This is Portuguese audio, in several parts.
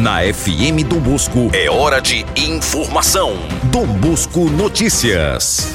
Na FM Dom Bosco é hora de informação. Dom Bosco Notícias.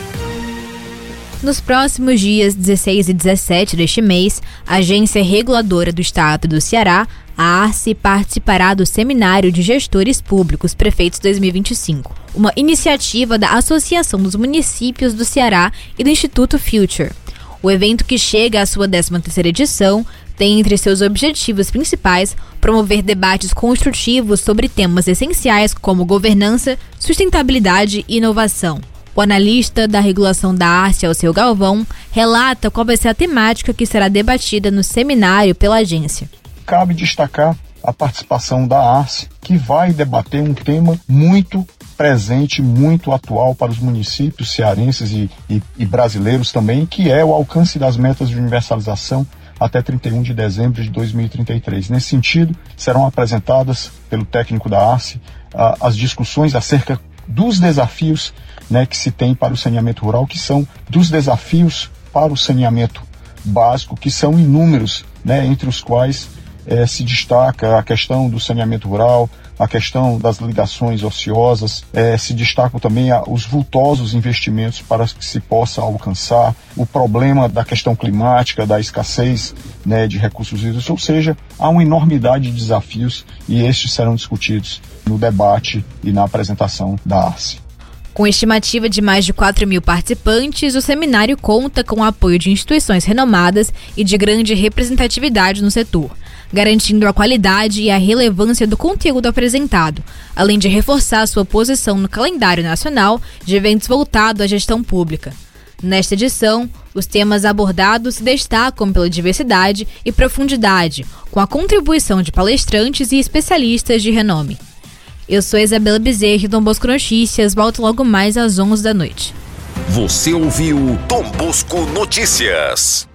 Nos próximos dias 16 e 17 deste mês, a Agência Reguladora do Estado do Ceará, a ARCE, participará do Seminário de Gestores Públicos Prefeitos 2025, uma iniciativa da Associação dos Municípios do Ceará e do Instituto Future. O evento, que chega à sua 13ª edição, tem entre seus objetivos principais promover debates construtivos sobre temas essenciais como governança, sustentabilidade e inovação. O analista da regulação da ARCE, Alceu Galvão, relata qual vai ser a temática que será debatida no seminário pela agência. Cabe destacar a participação da ARCE, que vai debater um tema muito presente, muito atual para os municípios cearenses e brasileiros também, que é o alcance das metas de universalização até 31 de dezembro de 2033. Nesse sentido, serão apresentadas pelo técnico da ARCE as discussões acerca dos desafios, que se tem para o saneamento rural, que são dos desafios para o saneamento básico, que são inúmeros, entre os quais se destaca a questão do saneamento rural, a questão das ligações ociosas, se destacam também os vultosos investimentos para que se possa alcançar, o problema da questão climática, da escassez de recursos hídricos, ou seja, há uma enormidade de desafios e estes serão discutidos no debate e na apresentação da ARCE. Com estimativa de mais de 4.000 participantes, o seminário conta com o apoio de instituições renomadas e de grande representatividade no setor, garantindo a qualidade e a relevância do conteúdo apresentado, além de reforçar sua posição no calendário nacional de eventos voltados à gestão pública. Nesta edição, os temas abordados se destacam pela diversidade e profundidade, com a contribuição de palestrantes e especialistas de renome. Eu sou Isabela Bezerra, Dom Bosco Notícias, volto logo mais às 11 da noite. Você ouviu Dom Bosco Notícias.